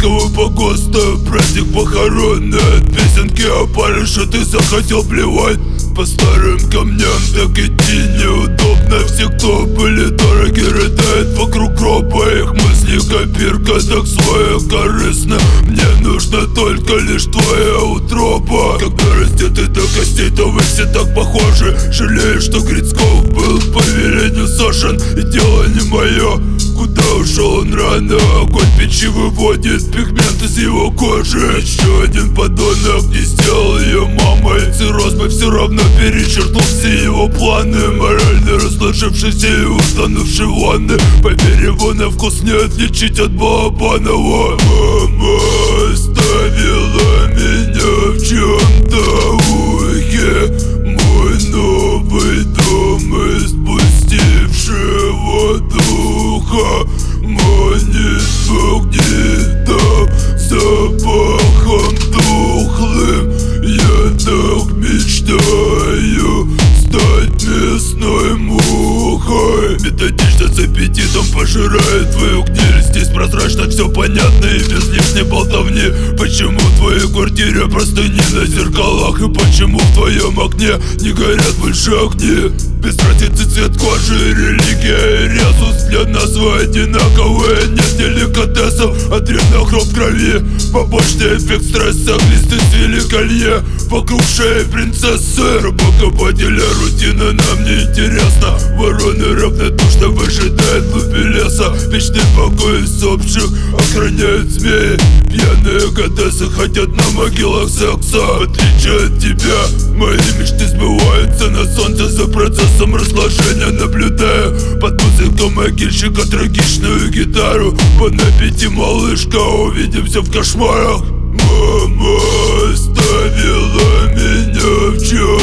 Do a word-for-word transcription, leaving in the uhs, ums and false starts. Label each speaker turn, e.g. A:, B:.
A: ласковый погоста, праздник похоронный. Песенки о паре, что ты захотел плевать. По старым камням так идти неудобно. Все, кто были дороги, рыдают вокруг гроба. Их мысли копирка, так своекорыстно. Мне нужно только лишь твоя утроба. Когда растет и до костей, то вы все так похожи. Жалею, что Грицков был по велению сошен. И дело не мое, куда ушел он рано. Огонь печи выводит пигмент из его кожи. Еще один подонок не сделал ее мамой. Цирроз бы все равно перечеркнул все его планы. Морально разложившийся и утонувший в ванны. Поверь, его на вкус не отличить от Балабанова. Мама оставила меня в чем-то ухе. Мой новый дом из спустившего духа манит магнитом, запахом тухлым. Я так мечтаю стать мясной мухой. Методично с аппетитом пожирает твою гниль. Здесь прозрачно все понятно и без лишней болтовни. Почему в твоей квартире простыни на зеркалах? И почему в твоем окне не горят больше огни? Без разницы цвет кожи, религия и резус. Для нас вы одинаковые, нет деликатесов. Адренохром в крови, побочный эффект стресса. Глисты свели колье вокруг шеи принцессы. Рыбокопателя рутина нам не интересна. Вороны равнодушно выжидают в глуби леса. Вечный покой из общих охраняют змеи. Пьяные годессы хотят на могилах секса. В отличие от тебя, мои мечты сбываются на солнце. За процессом разложения наблюдаю под музыку могильщика трагичную гитару. Бон аппетит, малышка, увидимся в кошмарах. Мама оставила меня в чем